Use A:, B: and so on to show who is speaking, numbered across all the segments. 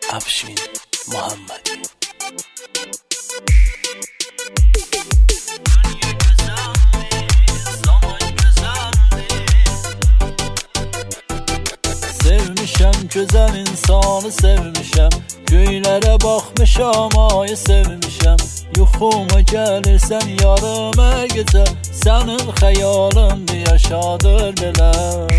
A: افشین محمدی.
B: Sevmişəm gözəl insanı sevmişəm, göylərə baxmışam ayı sevmişəm. Yuxuma gəlirsən yarımə gecə, sənin xəyalındır yaşadır belə.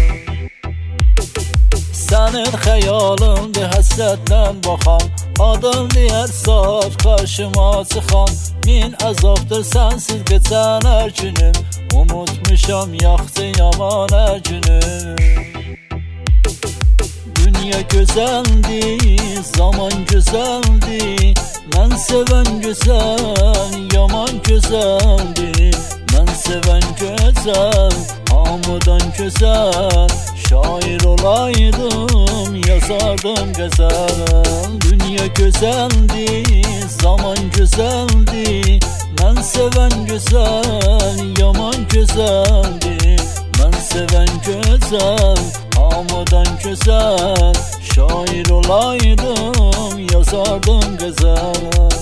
B: Sənin xəyalındır həsrətlə baxan, adın deyər saat qarşıma çıxan. Min əzabdır sənsiz keçən hər günüm, unutmuşam yaxşı yaman hər günüm. Dünya gözəldir, zaman gözəldir, mən sevən gözəl, yaman gözəldir. Mən sevən gözəl, hamıdan gözəl, şair olaydım, yazardım qəzəl. Dünya gözəldir, zaman gözəldir, mən sevən gözəl, yaman gözəldir. Mən sevən gözəl, hamıdan gözəl, şair olaydım, yazardım qəzəl.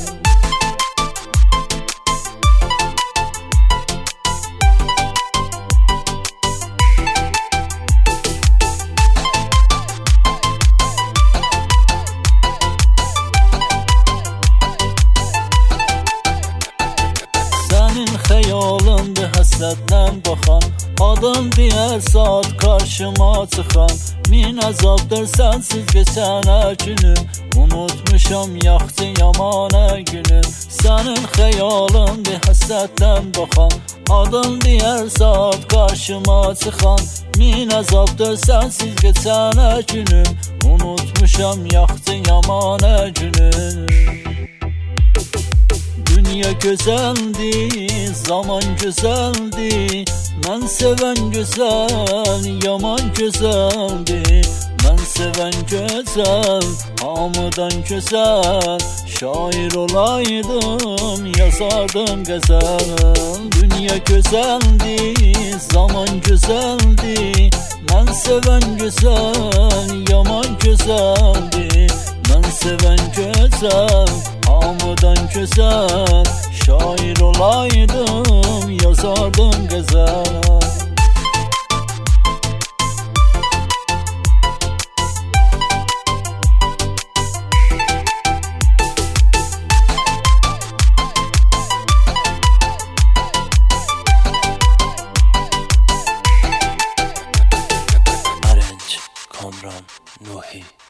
B: Sənin xəyalındır həsrətlə baxan, adın deyər saat qarşıma çıxan. Min əzabdır sənsiz keçən hər günüm, unutmuşam yaxşı yaman hər günüm. Sənin xəyalındır həsrətlə baxan, adın deyər saat qarşıma çıxan. Min əzabdır sənsiz keçən hər günüm, unutmuşam yaxşı yaman hər günüm. Dünya gözəldir, zaman gözəldir, mən sevən gözəl, yaman gözəldir. Mən sevən gözəl, hamıdan gözəl, şair olaydım, yazardım qəzəl. Dünya gözəldir, zaman gözəldir, mən sevən gözəl, yaman gözəldir. Mən sevən gözəl, hamıdan gözəl, şair olaydım, yazardım qəzəl.
A: Arınç Kamran Nuhi.